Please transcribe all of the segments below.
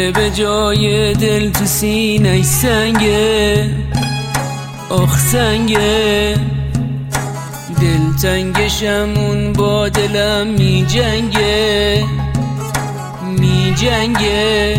که به جای دل تو سینه سنگه، آخ سنگه. دلتنگشمون با دلم می جنگه، می جنگه.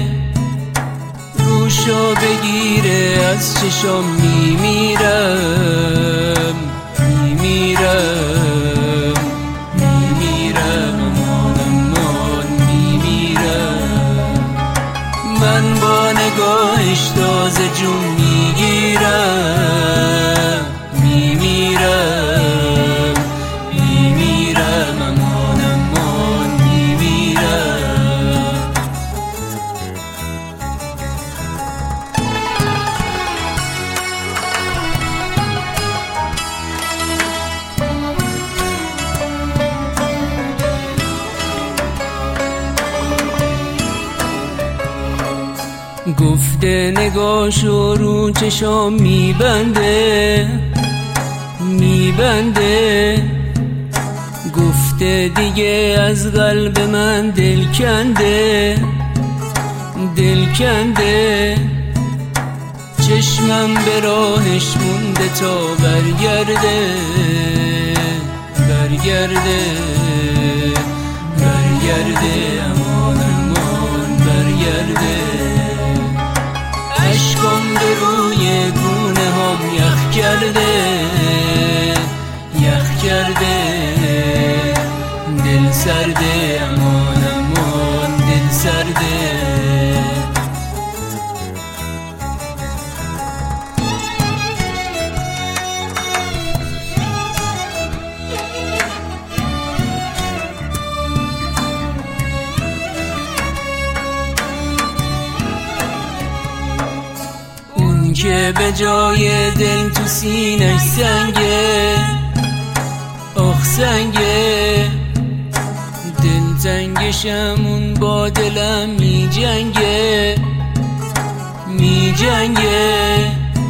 روشو بگیره از چشم می میرم، می میرم، می میرم، امان امان می میرم. من با نگاهش تازه جون میگیرم، می میرم، می میرم، امان امان می میرم. گفته نگاهشو رو چشام میبنده، میبنده. گفته دیگه از قلب من دل کنده، دل کنده. چشمم به راهش مونده تا برگرده، برگرده، برگرده، امان امان برگرده. عشقم به روی گونه هم یخ کرده، یخ کرده. دل سرده، امان امان دل سرده. که به جای دل تو سینش سنگه، آخ سنگه. دلتنگشمون با دلم می جنگه، می جنگه.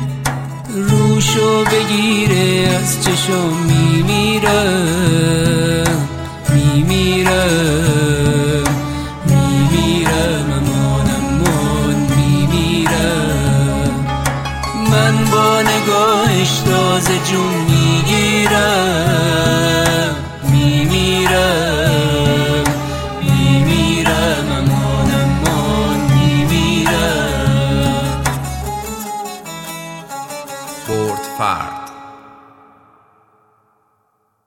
روشو بگیره از چشم می میرم، می میرم، می میرم، امان امان می میرم. من با نگاهش تازه جون میگیرم، می میرم، می میرم، امان امان می میرم. برد فرد